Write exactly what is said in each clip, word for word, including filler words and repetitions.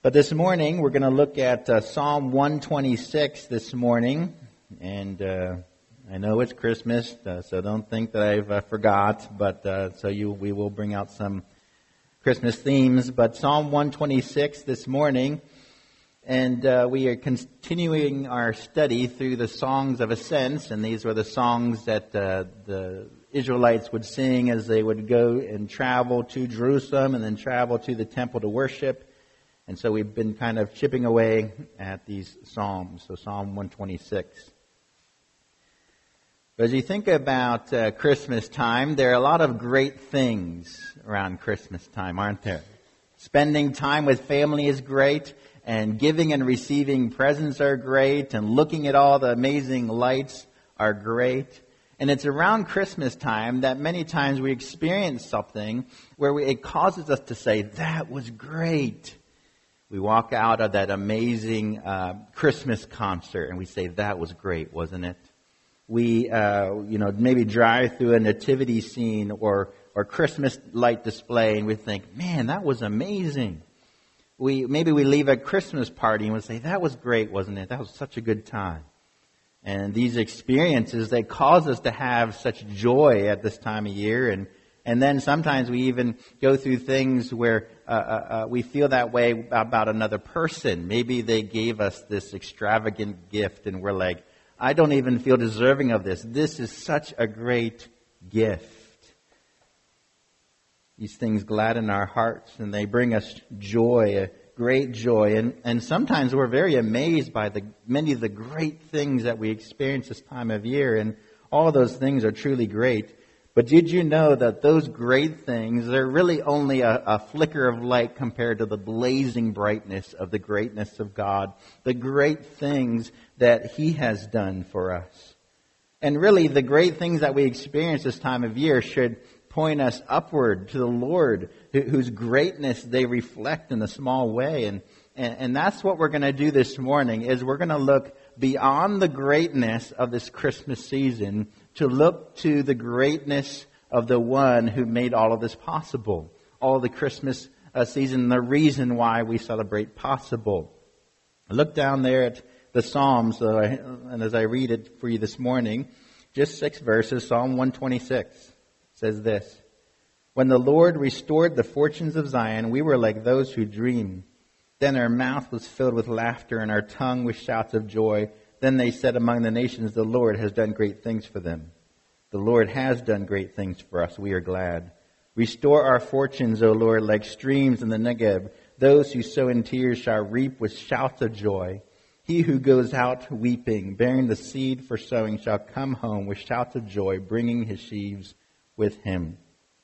But this morning, we're going to look at uh, Psalm one twenty-six this morning. And uh, I know it's Christmas, uh, so don't think that I've uh, forgot. But uh, so you, we will bring out some Christmas themes. But Psalm one twenty-six this morning. And uh, we are continuing our study through the Songs of Ascents. And these were the songs that uh, the Israelites would sing as they would go and travel to Jerusalem and then travel to the temple to worship. And so we've been kind of chipping away at these psalms. So Psalm one twenty-six. But as you think about uh, Christmas time, there are a lot of great things around Christmas time, aren't there? Spending time with family is great, and giving and receiving presents are great, and looking at all the amazing lights are great. And it's around Christmas time that many times we experience something where we, it causes us to say, that was great. We walk out of that amazing uh, Christmas concert and we say, that was great, wasn't it? We, uh, you know, maybe drive through a nativity scene or, or Christmas light display and we think, man, that was amazing. We, maybe we leave a Christmas party and we say, that was great, wasn't it? That was such a good time. And these experiences, they cause us to have such joy at this time of year. And And then sometimes we even go through things where uh, uh, we feel that way about another person. Maybe they gave us this extravagant gift and we're like, I don't even feel deserving of this. This is such a great gift. These things gladden our hearts and they bring us joy, a great joy. And, and sometimes we're very amazed by the many of the great things that we experience this time of year. And all of those things are truly great. But did you know that those great things, they're really only a, a flicker of light compared to the blazing brightness of the greatness of God, the great things that He has done for us. And really, the great things that we experience this time of year should point us upward to the Lord, whose greatness they reflect in a small way. And, and, and that's what we're going to do this morning, is we're going to look beyond the greatness of this Christmas season to look to the greatness of the one who made all of this possible. All the Christmas uh, season, the reason why we celebrate possible. Look down there at the Psalms, uh, and as I read it for you this morning, just six verses, Psalm one twenty-six says this. When the Lord restored the fortunes of Zion, we were like those who dream. Then our mouth was filled with laughter and our tongue with shouts of joy. Then they said among the nations, the Lord has done great things for them. The Lord has done great things for us. We are glad. Restore our fortunes, O Lord, like streams in the Negeb. Those who sow in tears shall reap with shouts of joy. He who goes out weeping, bearing the seed for sowing, shall come home with shouts of joy, bringing his sheaves with him.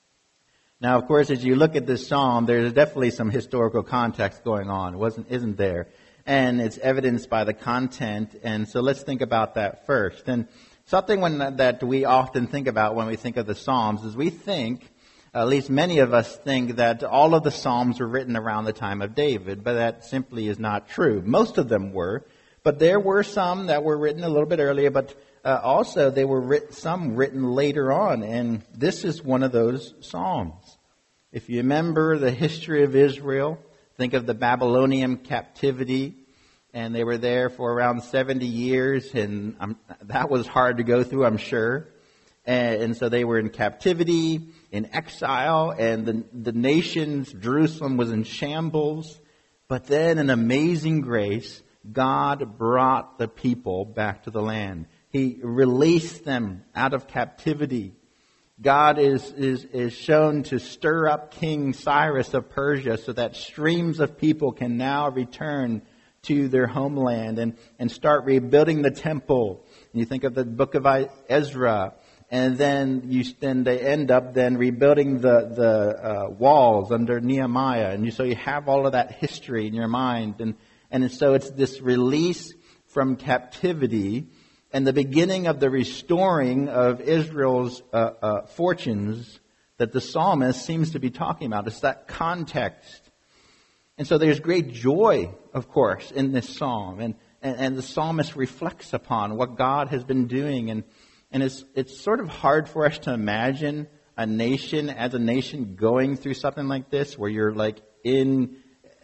Now, of course, as you look at this psalm, there's definitely some historical context going on, wasn't, isn't there? And it's evidenced by the content. And so let's think about that first. And something when, that we often think about when we think of the Psalms is we think, at least many of us think, that all of the Psalms were written around the time of David, but that simply is not true. Most of them were, but there were some that were written a little bit earlier, but uh, also they were writ- some written later on, and this is one of those Psalms. If you remember the history of Israel, think of the Babylonian captivity, and they were there for around seventy years, and um, that was hard to go through, I'm sure. And, and so they were in captivity, in exile, and the, the nations, Jerusalem was in shambles. But then in amazing grace, God brought the people back to the land. He released them out of captivity. God is, is, is shown to stir up King Cyrus of Persia so that streams of people can now return to their homeland and, and start rebuilding the temple. And you think of the book of Ezra, and then you then they end up then rebuilding the, the uh, walls under Nehemiah. And you, so you have all of that history in your mind. And, and so it's this release from captivity and the beginning of the restoring of Israel's uh, uh, fortunes that the psalmist seems to be talking about. It's that context. And so there's great joy, of course, in this psalm. And, and, and the psalmist reflects upon what God has been doing. And, and it's, it's sort of hard for us to imagine a nation, as a nation, going through something like this, where you're like in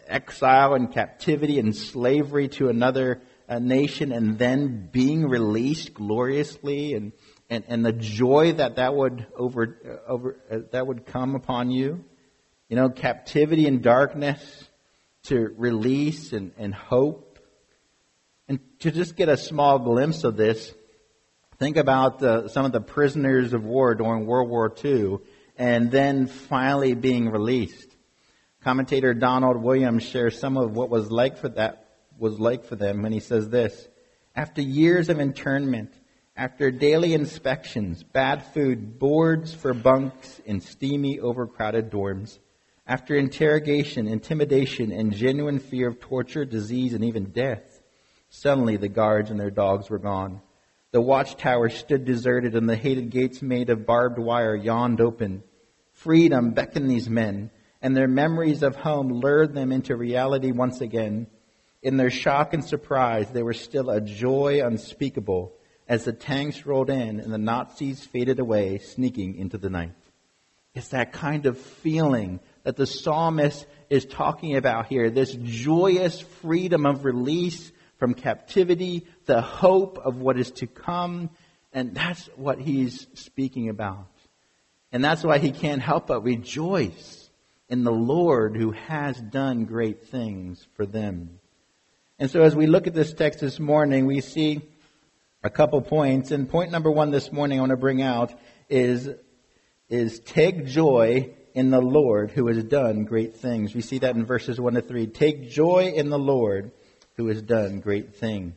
exile and captivity and slavery to another uh, nation, and then being released gloriously, and, and, and the joy that that would over uh, over uh, that would come upon you. You know, captivity and darkness to release and, and hope. And to just get a small glimpse of this, think about the, some of the prisoners of war during World War Two, and then finally being released. Commentator Donald Williams shares some of what was like for that was like for them when he says this: after years of internment, after daily inspections, bad food, boards for bunks in steamy, overcrowded dorms, after interrogation, intimidation, and genuine fear of torture, disease, and even death, suddenly the guards and their dogs were gone. The watchtower stood deserted, and the hated gates made of barbed wire yawned open. Freedom beckoned these men, and their memories of home lured them into reality once again. In their shock and surprise, there was still a joy unspeakable as the tanks rolled in and the Nazis faded away, sneaking into the night. It's that kind of feeling that the psalmist is talking about here, this joyous freedom of release from captivity, the hope of what is to come, and that's what he's speaking about. And that's why he can't help but rejoice in the Lord who has done great things for them. And so as we look at this text this morning, we see a couple points. And point number one this morning I want to bring out is, is take joy in the Lord who has done great things. We see that in verses one to three. Take joy in the Lord who has done great things.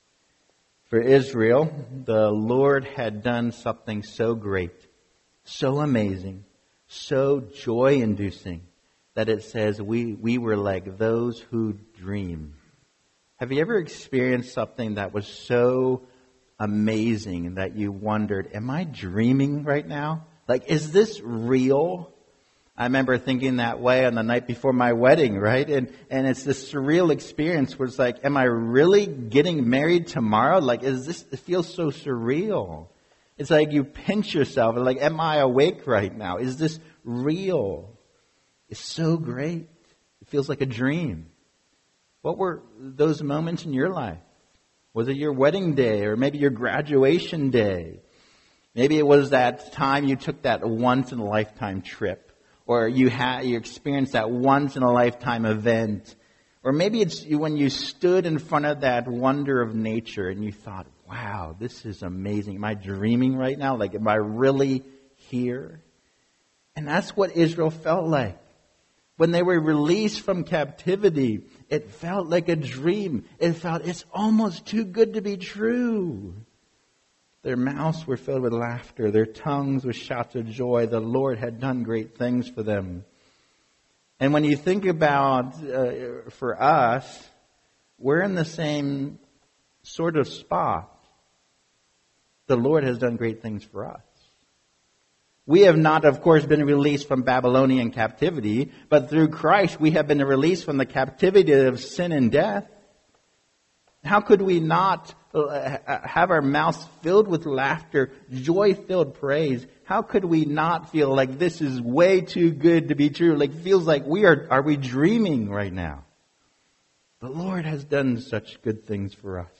For Israel, the Lord had done something so great, so amazing, so joy-inducing, that it says we, we were like those who dream. Have you ever experienced something that was so amazing that you wondered, am I dreaming right now? Like, is this real? I remember thinking that way on the night before my wedding, right? And and it's this surreal experience where it's like, am I really getting married tomorrow? Like, is this, it feels so surreal. It's like you pinch yourself and like, am I awake right now? Is this real? It's so great. It feels like a dream. What were those moments in your life? Was it your wedding day or maybe your graduation day? Maybe it was that time you took that once-in-a-lifetime trip, or you had you experienced that once-in-a-lifetime event. Or maybe it's when you stood in front of that wonder of nature and you thought, wow, this is amazing. Am I dreaming right now? Like, am I really here? And that's what Israel felt like. When they were released from captivity, it felt like a dream. It felt, it's almost too good to be true. Their mouths were filled with laughter. Their tongues with shouts of joy. The Lord had done great things for them. And when you think about, uh, for us, we're in the same sort of spot. The Lord has done great things for us. We have not, of course, been released from Babylonian captivity, but through Christ we have been released from the captivity of sin and death. How could we not have our mouths filled with laughter, joy-filled praise? How could we not feel like this is way too good to be true? Like, it feels like we are, are we dreaming right now? The Lord has done such good things for us.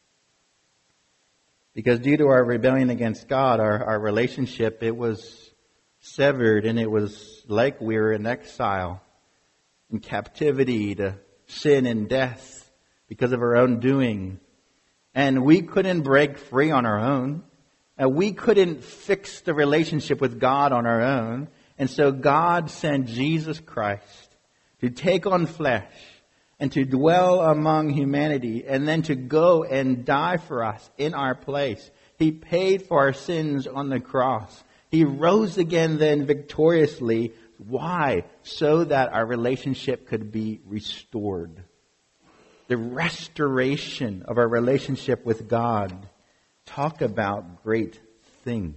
Because due to our rebellion against God, our, our relationship, it was severed, and it was like we were in exile, in captivity to sin and death because of our own doing. And we couldn't break free on our own. And we couldn't fix the relationship with God on our own. And so God sent Jesus Christ to take on flesh and to dwell among humanity, and then to go and die for us in our place. He paid for our sins on the cross. He rose again then victoriously. Why? So that our relationship could be restored. The restoration of our relationship with God. Talk about great things.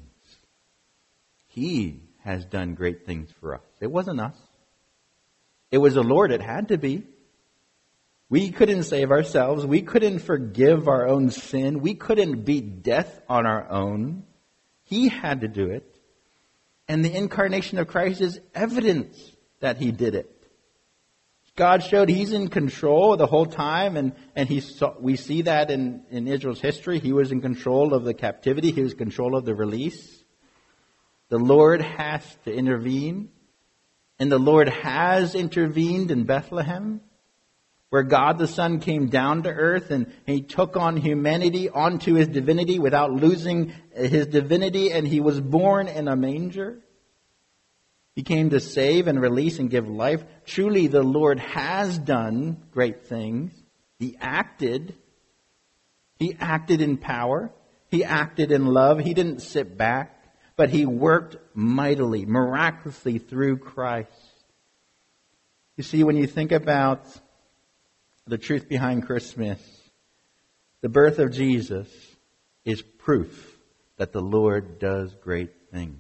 He has done great things for us. It wasn't us. It was the Lord. It had to be. We couldn't save ourselves. We couldn't forgive our own sin. We couldn't beat death on our own. He had to do it. And the incarnation of Christ is evidence that He did it. God showed He's in control the whole time, and, and he saw, we see that in, in Israel's history. He was in control of the captivity. He was in control of the release. The Lord has to intervene, and the Lord has intervened in Bethlehem, where God the Son came down to earth and He took on humanity onto His divinity without losing His divinity, and He was born in a manger. He came to save and release and give life. Truly, the Lord has done great things. He acted. He acted in power. He acted in love. He didn't sit back, but He worked mightily, miraculously through Christ. You see, when you think about the truth behind Christmas, the birth of Jesus is proof that the Lord does great things.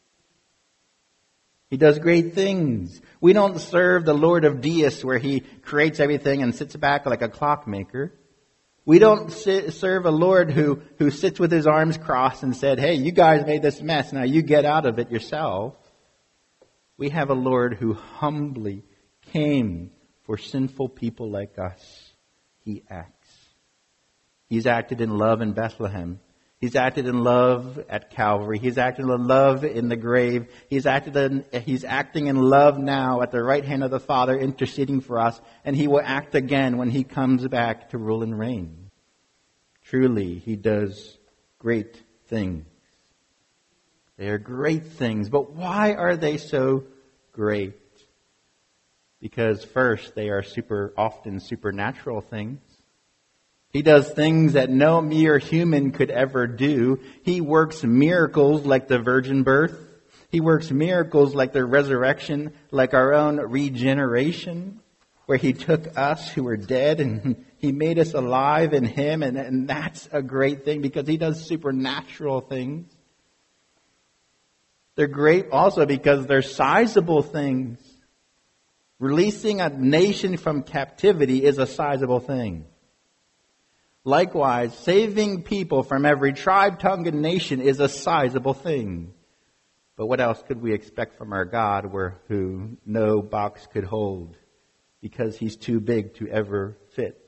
He does great things. We don't serve the Lord of Deists where He creates everything and sits back like a clockmaker. We don't sit, serve a Lord who, who sits with His arms crossed and said, hey, you guys made this mess, now you get out of it yourself. We have a Lord who humbly came for sinful people like us. He acts. He's acted in love in Bethlehem. He's acted in love at Calvary. He's acted in love in the grave. He's acted in, he's acting in love now at the right hand of the Father, interceding for us. And He will act again when He comes back to rule and reign. Truly, He does great things. They are great things. But why are they so great? Because first, they are super often supernatural things. He does things that no mere human could ever do. He works miracles like the virgin birth. He works miracles like the resurrection, like our own regeneration, where He took us who were dead and He made us alive in Him. And, and that's a great thing because He does supernatural things. They're great also because they're sizable things. Releasing a nation from captivity is a sizable thing. Likewise, saving people from every tribe, tongue, and nation is a sizable thing. But what else could we expect from our God where who no box could hold because He's too big to ever fit?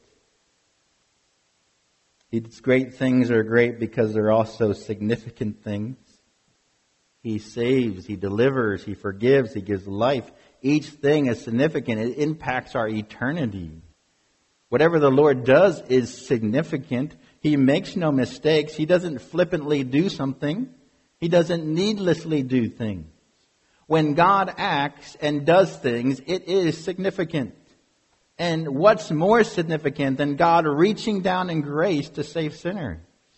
His great things are great because they're also significant things. He saves, He delivers, He forgives, He gives life. Each thing is significant. It impacts our eternity. Whatever the Lord does is significant. He makes no mistakes. He doesn't flippantly do something. He doesn't needlessly do things. When God acts and does things, it is significant. And what's more significant than God reaching down in grace to save sinners?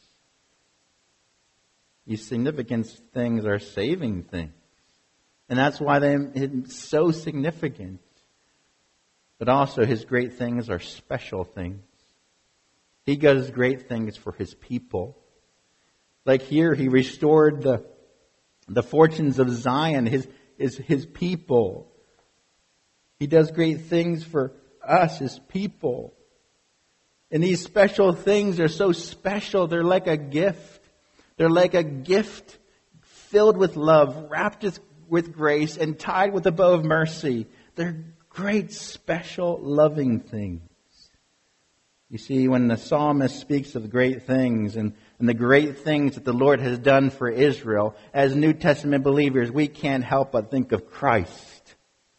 These significant things are saving things. And that's why they're so significant. But also His great things are special things. He does great things for His people. Like here, He restored the, the fortunes of Zion, His, his, his people. He does great things for us, His people. And these special things are so special, they're like a gift. They're like a gift filled with love, wrapped with grace, and tied with a bow of mercy. They're great, special, loving things. You see, when the psalmist speaks of great things and, and the great things that the Lord has done for Israel, as New Testament believers, we can't help but think of Christ.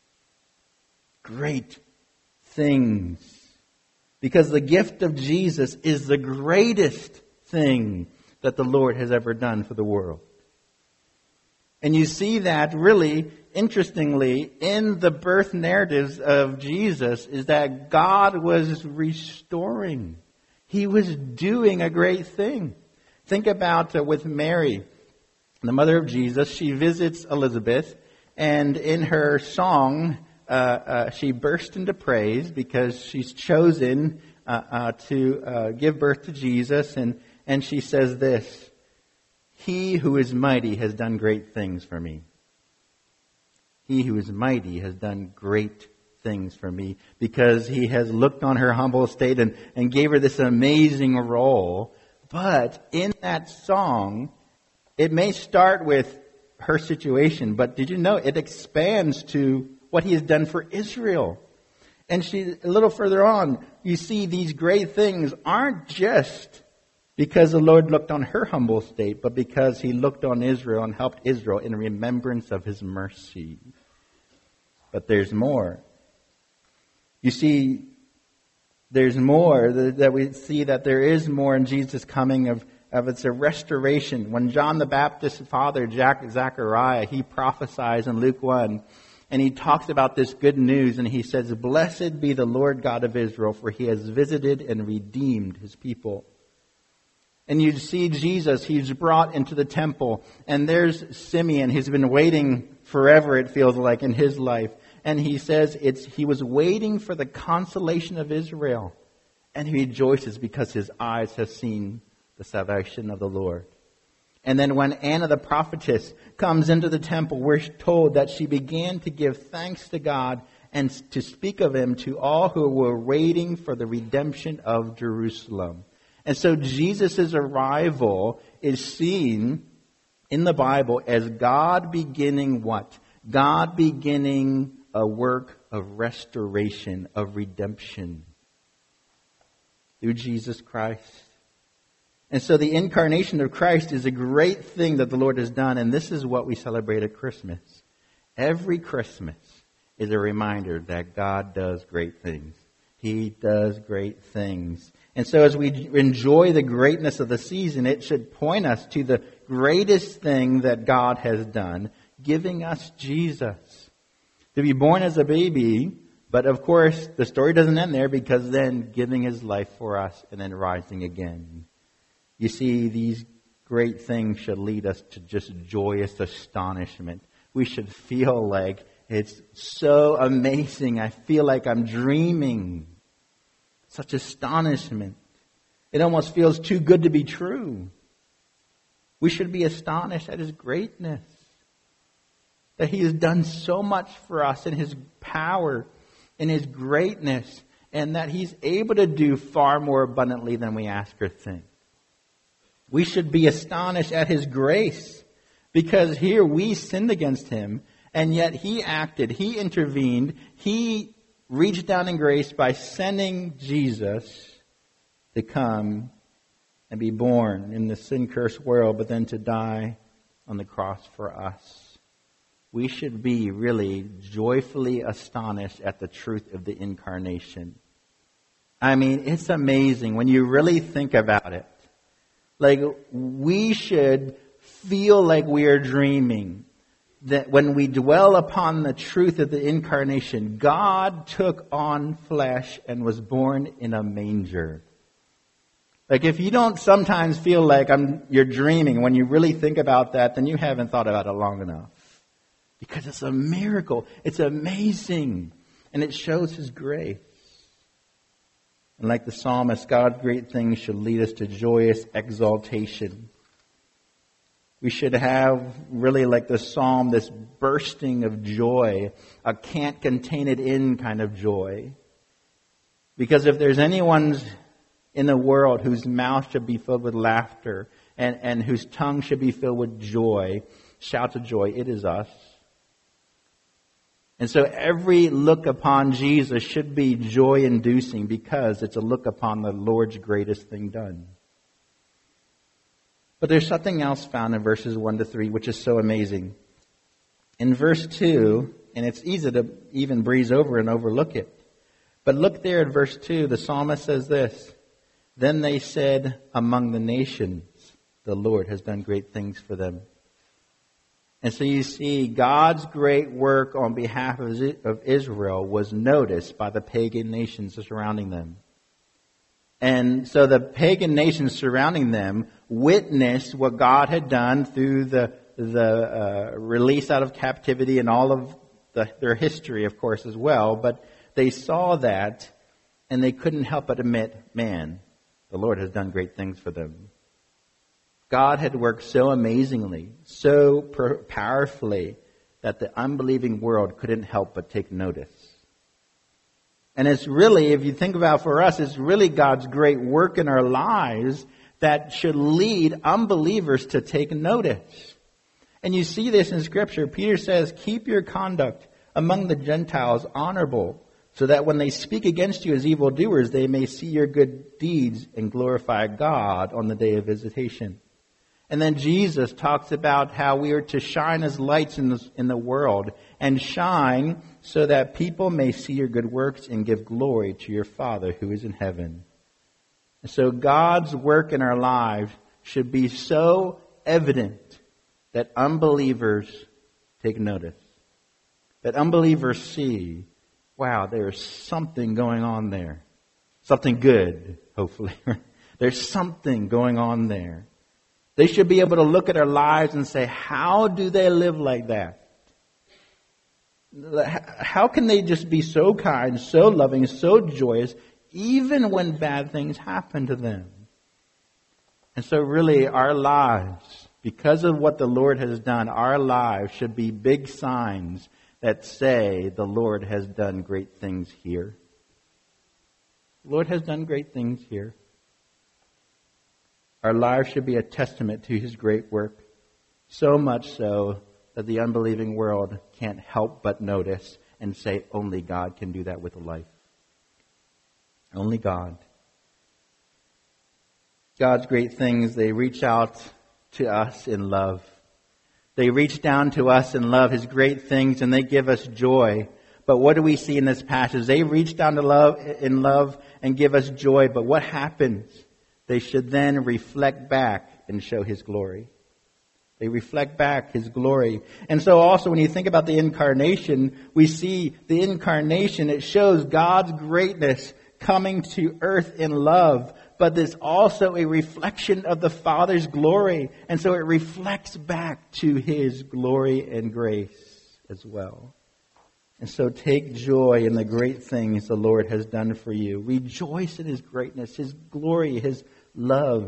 Great things. Because the gift of Jesus is the greatest thing that the Lord has ever done for the world. And you see that really, interestingly, in the birth narratives of Jesus, is that God was restoring. He was doing a great thing. Think about uh, with Mary, the mother of Jesus. She visits Elizabeth, and in her song, uh, uh, she burst into praise because she's chosen uh, uh, to uh, give birth to Jesus, and, and she says this: He who is mighty has done great things for me. He who is mighty has done great things for me, because He has looked on her humble estate and, and gave her this amazing role. But in that song, it may start with her situation, but did you know it expands to what He has done for Israel? And she, a little further on, you see these great things aren't just because the Lord looked on her humble state, but because he looked on Israel and helped Israel in remembrance of his mercy. But there's more. You see, there's more that we see that there is more in Jesus' coming of, of it's a restoration. When John the Baptist's father, Jac- Zechariah, he prophesies in Luke one, and he talks about this good news, and he says, "Blessed be the Lord God of Israel, for he has visited and redeemed his people." And you see Jesus, he's brought into the temple. And there's Simeon, he's been waiting forever, it feels like, in his life. And he says it's he was waiting for the consolation of Israel. And he rejoices because his eyes have seen the salvation of the Lord. And then when Anna the prophetess comes into the temple, we're told that she began to give thanks to God and to speak of him to all who were waiting for the redemption of Jerusalem. And so Jesus' arrival is seen in the Bible as God beginning what? God beginning a work of restoration, of redemption through Jesus Christ. And so the incarnation of Christ is a great thing that the Lord has done, and this is what we celebrate at Christmas. Every Christmas is a reminder that God does great things. He does great things. And so as we enjoy the greatness of the season, it should point us to the greatest thing that God has done, giving us Jesus. To be born as a baby, but of course the story doesn't end there, because then giving his life for us and then rising again. You see, these great things should lead us to just joyous astonishment. We should feel like it's so amazing. I feel like I'm dreaming. Such astonishment. It almost feels too good to be true. We should be astonished at his greatness. That he has done so much for us in his power, in his greatness, and that he's able to do far more abundantly than we ask or think. We should be astonished at his grace, because here we sinned against him, and yet he acted, he intervened, he reached down in grace by sending Jesus to come and be born in the sin-cursed world, but then to die on the cross for us. We should be really joyfully astonished at the truth of the incarnation. I mean, it's amazing when you really think about it. Like, we should feel like we are dreaming. That when we dwell upon the truth of the incarnation, God took on flesh and was born in a manger. Like, if you don't sometimes feel like I'm, you're dreaming when you really think about that, then you haven't thought about it long enough. Because it's a miracle. It's amazing. And it shows his grace. And like the psalmist, God's great things should lead us to joyous exaltation. We should have really, like the psalm, this bursting of joy, a can't contain it in kind of joy. Because if there's anyone in the world whose mouth should be filled with laughter and, and whose tongue should be filled with joy, shouts of joy, it is us. And so every look upon Jesus should be joy-inducing, because it's a look upon the Lord's greatest thing done. But there's something else found in verses one to three, which is so amazing. In verse two, and it's easy to even breeze over and overlook it. But look there at verse two, the psalmist says this: "Then they said among the nations, the Lord has done great things for them." And so you see, God's great work on behalf of Israel was noticed by the pagan nations surrounding them. And so the pagan nations surrounding them witnessed what God had done through the the uh, release out of captivity and all of the, their history, of course, as well. But they saw that, and they couldn't help but admit, man, the Lord has done great things for them. God had worked so amazingly, so per- powerfully, that the unbelieving world couldn't help but take notice. And it's really, if you think about for us, it's really God's great work in our lives that should lead unbelievers to take notice. And you see this in Scripture. Peter says, "Keep your conduct among the Gentiles honorable, so that when they speak against you as evildoers, they may see your good deeds and glorify God on the day of visitation. And then Jesus talks about how we are to shine as lights in the, in the world, and shine so that people may see your good works and give glory to your Father who is in heaven. And so God's work in our lives should be so evident that unbelievers take notice. That unbelievers see, wow, there's something going on there. Something good, hopefully. There's something going on there. They should be able to look at our lives and say, how do they live like that? How can they just be so kind, so loving, so joyous, even when bad things happen to them? And so really our lives, because of what the Lord has done, our lives should be big signs that say the Lord has done great things here. The Lord has done great things here. Our lives should be a testament to His great work, so much so that the unbelieving world can't help but notice and say, only God can do that with a life. Only God. God's great things, they reach out to us in love. They reach down to us in love, His great things, and they give us joy. But what do we see in this passage? They reach down to love in love and give us joy. But what happens? They should then reflect back and show His glory. They reflect back His glory. And so also when you think about the incarnation, we see the incarnation, it shows God's greatness coming to earth in love. But there's also a reflection of the Father's glory. And so it reflects back to His glory and grace as well. And so take joy in the great things the Lord has done for you. Rejoice in His greatness, His glory, His love.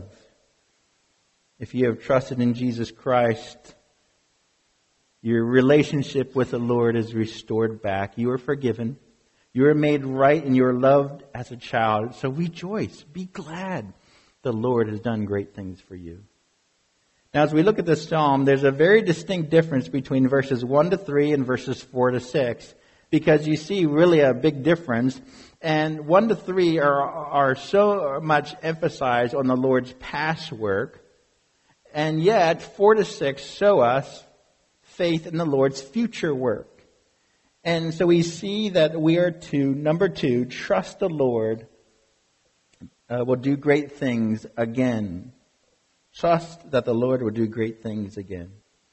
If you have trusted in Jesus Christ, your relationship with the Lord is restored back. You are forgiven. You are made right and you are loved as a child. So rejoice. Be glad the Lord has done great things for you. Now, as we look at this psalm, there's a very distinct difference between verses one to three and verses four to six. Because you see really a big difference. And one to three are, are so much emphasized on the Lord's past work. And yet, four to six show us faith in the Lord's future work. And so we see that we are to, number two, trust the Lord uh, will do great things again. Trust that the Lord will do great things again.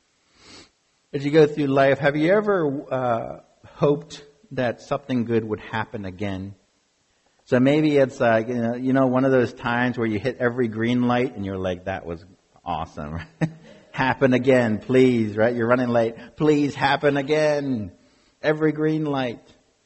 As you go through life, have you ever uh, hoped that something good would happen again? So maybe it's like, you know, you know, one of those times where you hit every green light and you're like, that was awesome. Happen again, please, right? You're running late. Please happen again. Every green light.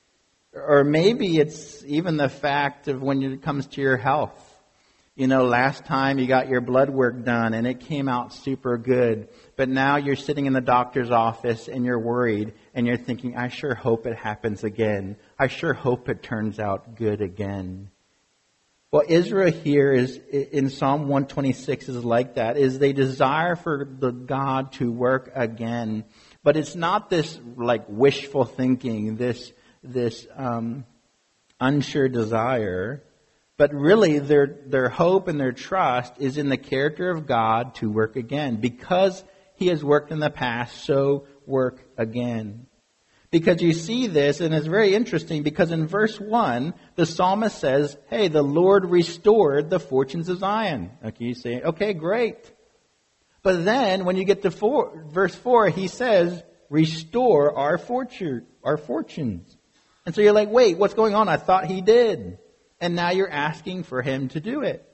Or maybe it's even the fact of when it comes to your health. You know, last time you got your blood work done and it came out super good. But now you're sitting in the doctor's office and you're worried and you're thinking, I sure hope it happens again. I sure hope it turns out good again. Well, Israel here is in Psalm one twenty-six is like that, is they desire for the God to work again. But it's not this like wishful thinking, this this um, unsure desire. But really their their hope and their trust is in the character of God to work again. Because He has worked in the past, so work again. Because you see this, and it's very interesting, because in verse one, the psalmist says, hey, the Lord restored the fortunes of Zion. Okay, you say, okay, great. But then, when you get to four, verse four, he says, restore our fortune, our fortunes. And so you're like, wait, what's going on? I thought He did. And now you're asking for Him to do it.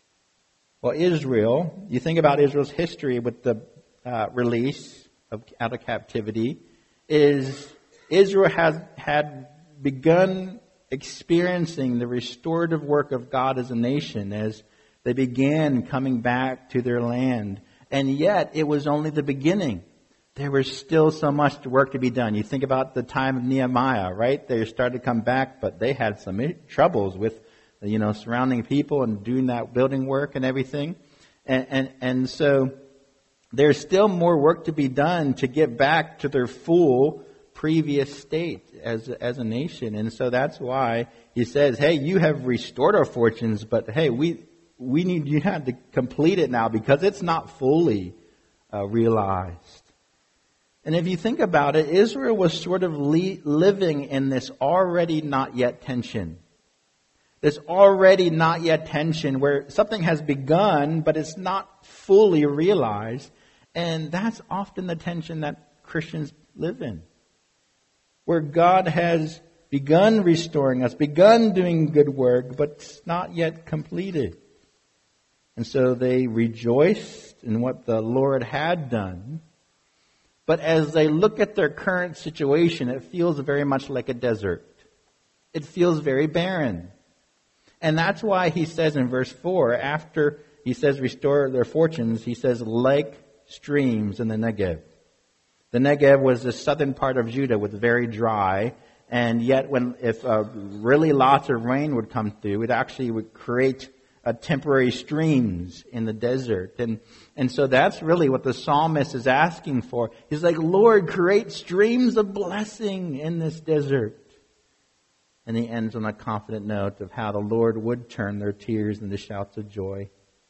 Well, Israel, you think about Israel's history with the uh, release of, out of captivity, is Israel has had begun experiencing the restorative work of God as a nation as they began coming back to their land. And yet, it was only the beginning. There was still so much work to be done. You think about the time of Nehemiah, right? They started to come back, but they had some troubles with, you know, surrounding people and doing that building work and everything. And, and, and so there's still more work to be done to get back to their full previous state as, as a nation. And so that's why he says, hey, you have restored our fortunes, but hey, we we need you have to complete it now because it's not fully uh, realized. And if you think about it, Israel was sort of le- living in this already not yet tension. This already not yet tension where something has begun, but it's not fully realized. And that's often the tension that Christians live in. Where God has begun restoring us, begun doing good work, but it's not yet completed. And so they rejoiced in what the Lord had done. But as they look at their current situation, it feels very much like a desert. It feels very barren. And that's why he says in verse four, after he says restore their fortunes, he says like streams in the Negev. The Negev was the southern part of Judah, was very dry. And yet when if uh, really lots of rain would come through, it actually would create Uh, temporary streams in the desert. And and so that's really what the psalmist is asking for. He's like, Lord, create streams of blessing in this desert. And he ends on a confident note of how the Lord would turn their tears into shouts of joy.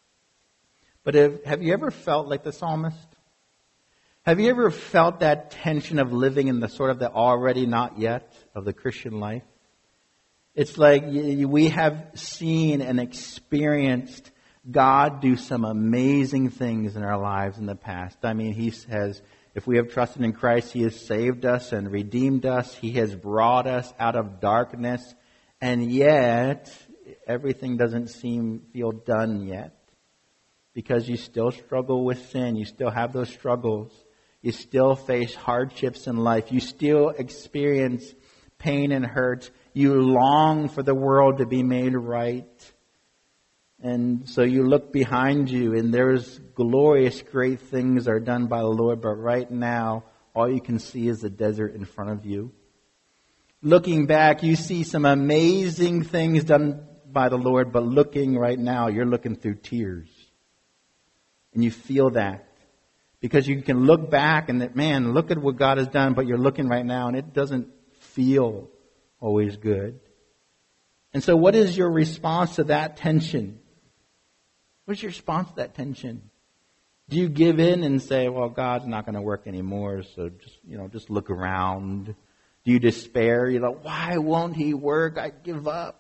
But if, have you ever felt like the psalmist? Have you ever felt that tension of living in the sort of the already not yet of the Christian life? It's like we have seen and experienced God do some amazing things in our lives in the past. I mean, He has, if we have trusted in Christ, He has saved us and redeemed us. He has brought us out of darkness. And yet, everything doesn't seem, feel done yet. Because you still struggle with sin. You still have those struggles. You still face hardships in life. You still experience pain and hurt. You long for the world to be made right. And so you look behind you and there's glorious, great things are done by the Lord. But right now, all you can see is the desert in front of you. Looking back, you see some amazing things done by the Lord. But looking right now, you're looking through tears. And you feel that. Because you can look back and that, man, look at what God has done. But you're looking right now and it doesn't feel always good. And so what is your response to that tension? What's your response to that tension? Do you give in and say, well, God's not going to work anymore, so just, you know, just look around? Do you despair? You're like, why won't He work? I give up.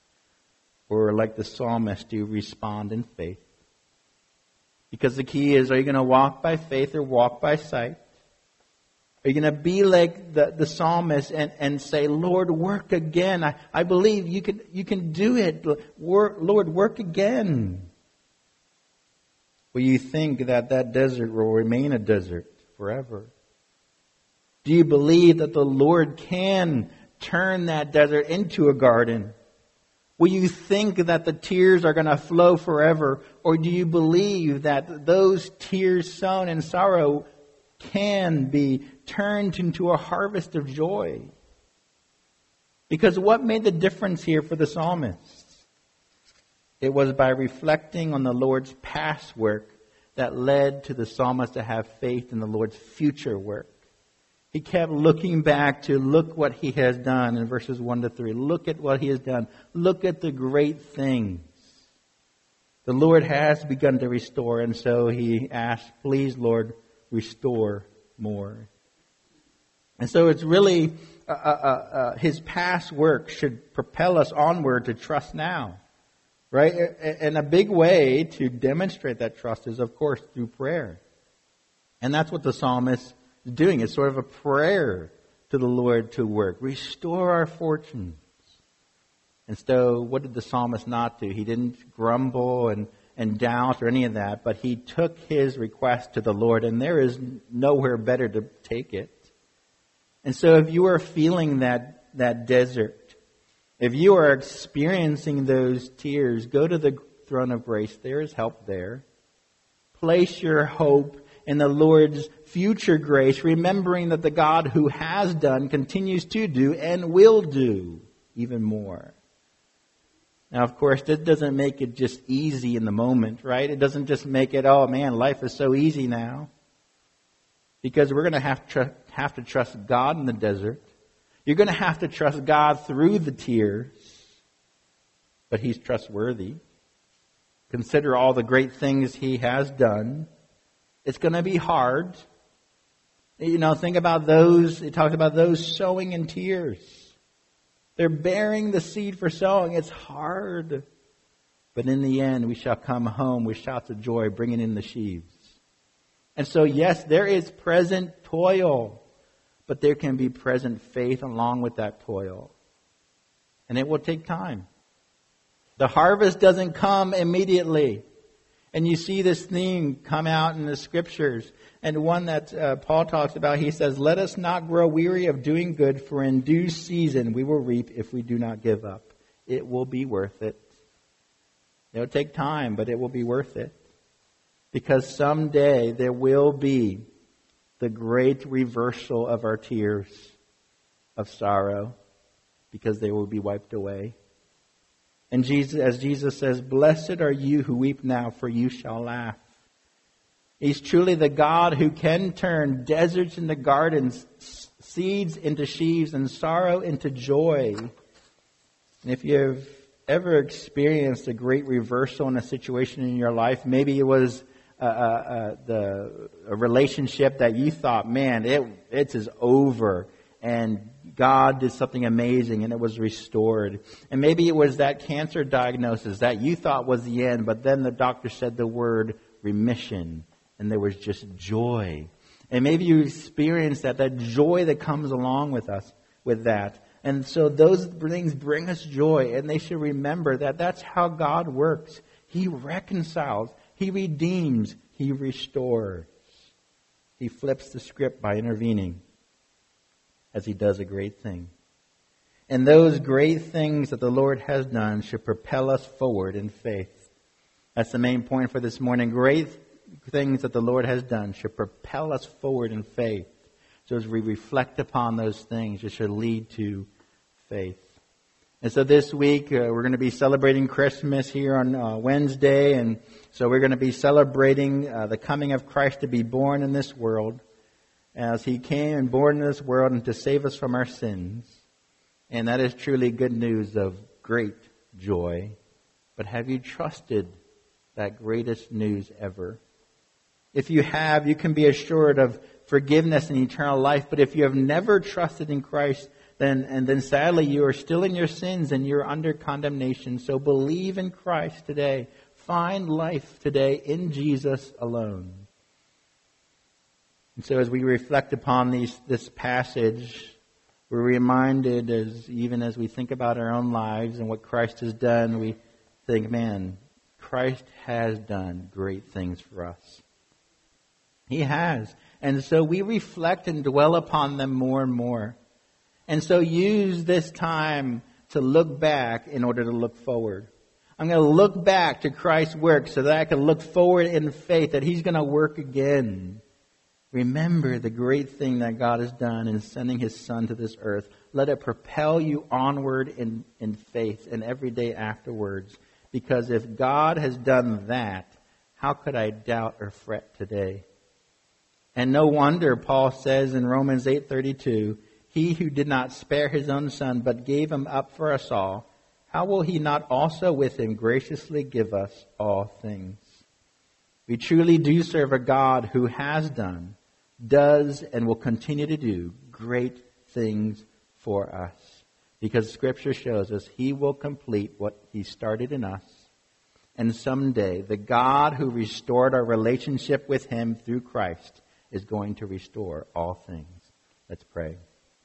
Or like the psalmist, do you respond in faith? Because the key is, are you going to walk by faith or walk by sight? Are you going to be like the, the psalmist and, and say, Lord, work again. I, I believe you can, you can do it. Work, Lord, work again. Will you think that that desert will remain a desert forever? Do you believe that the Lord can turn that desert into a garden? Will you think that the tears are going to flow forever? Or do you believe that those tears sown in sorrow can be turned into a harvest of joy? Because what made the difference here for the psalmist? It was by reflecting on the Lord's past work that led to the psalmist to have faith in the Lord's future work. He kept looking back to look what He has done in verses one to three. Look at what He has done. Look at the great things. The Lord has begun to restore, and so he asked, please, Lord, restore more. And so it's really, uh, uh, uh, His past work should propel us onward to trust now. Right? And a big way to demonstrate that trust is, of course, through prayer. And that's what the psalmist is doing. It's sort of a prayer to the Lord to work. Restore our fortunes. And so what did the psalmist not do? He didn't grumble and, and doubt or any of that, but he took his request to the Lord, and there is nowhere better to take it. And so if you are feeling that, that desert, if you are experiencing those tears, go to the throne of grace. There is help there. Place your hope in the Lord's future grace, remembering that the God who has done continues to do and will do even more. Now, of course, this doesn't make it just easy in the moment, right? It doesn't just make it, oh man, life is so easy now. Because we're going to have, tr- have to trust God in the desert. You're going to have to trust God through the tears. But He's trustworthy. Consider all the great things He has done. It's going to be hard. You know, think about those, it talks about those sowing in tears. They're bearing the seed for sowing. It's hard. But in the end, we shall come home with shouts of joy, bringing in the sheaves. And so, yes, there is present toil, but there can be present faith along with that toil. And it will take time. The harvest doesn't come immediately. And you see this theme come out in the Scriptures. And one that uh, Paul talks about, he says, "Let us not grow weary of doing good, for in due season we will reap if we do not give up." It will be worth it. It'll take time, but it will be worth it. Because someday there will be the great reversal of our tears of sorrow, because they will be wiped away. And Jesus, as Jesus says, "Blessed are you who weep now, for you shall laugh." He's truly the God who can turn deserts into gardens, seeds into sheaves, and sorrow into joy. And if you've ever experienced a great reversal in a situation in your life, maybe it was uh, uh, the a relationship that you thought, man, it it is over, and God did something amazing and it was restored. And maybe it was that cancer diagnosis that you thought was the end, but then the doctor said the word remission, and there was just joy. And maybe you experienced that, that joy that comes along with us, with that. And so those things bring us joy, and they should remember that that's how God works. He reconciles, He redeems, He restores. He flips the script by intervening as He does a great thing. And those great things that the Lord has done should propel us forward in faith. That's the main point for this morning. Great things that the Lord has done should propel us forward in faith. So as we reflect upon those things, it should lead to faith. And so this week, uh, we're going to be celebrating Christmas here on uh, Wednesday. And so we're going to be celebrating uh, the coming of Christ to be born in this world, as He came and born in this world and to save us from our sins. And that is truly good news of great joy. But have you trusted that greatest news ever? If you have, you can be assured of forgiveness and eternal life. But if you have never trusted in Christ, then and then sadly you are still in your sins and you're under condemnation. So believe in Christ today. Find life today in Jesus alone. And so as we reflect upon these this passage, we're reminded, as even as we think about our own lives and what Christ has done, we think, man, Christ has done great things for us. He has. And so we reflect and dwell upon them more and more. And so use this time to look back in order to look forward. I'm going to look back to Christ's work so that I can look forward in faith that He's going to work again. Remember the great thing that God has done in sending His Son to this earth. Let it propel you onward in, in faith and every day afterwards. Because if God has done that, how could I doubt or fret today? And no wonder Paul says in Romans eight thirty-two, "He who did not spare His own Son, but gave Him up for us all, how will He not also with Him graciously give us all things?" We truly do serve a God who has done, does, and will continue to do great things for us. Because Scripture shows us He will complete what He started in us. And someday, the God who restored our relationship with Him through Christ is going to restore all things. Let's pray.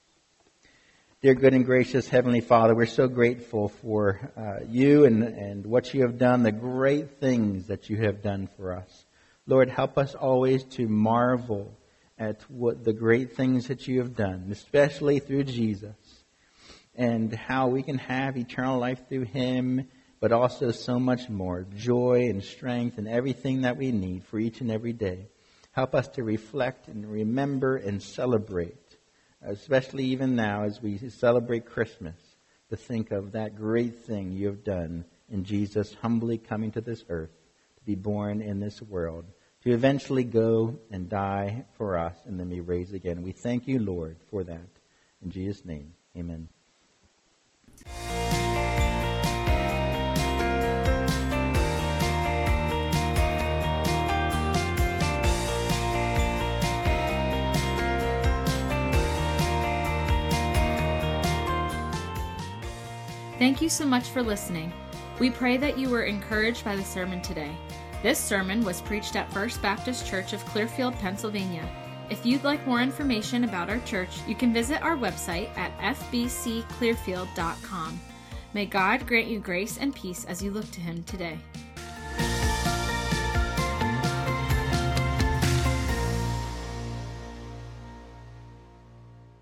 Dear good and gracious Heavenly Father, we're so grateful for uh, You and, and what You have done, the great things that You have done for us. Lord, help us always to marvel at what the great things that You have done, especially through Jesus, and how we can have eternal life through Him, but also so much more, joy and strength and everything that we need for each and every day. Help us to reflect and remember and celebrate, especially even now as we celebrate Christmas, to think of that great thing You have done in Jesus humbly coming to this earth, to be born in this world, to eventually go and die for us and then be raised again. We thank you, Lord, for that. In Jesus' name, amen. Thank you so much for listening. We pray that you were encouraged by the sermon today. This sermon was preached at First Baptist Church of Clearfield, Pennsylvania. If you'd like more information about our church, you can visit our website at f b c clearfield dot com. May God grant you grace and peace as you look to Him today.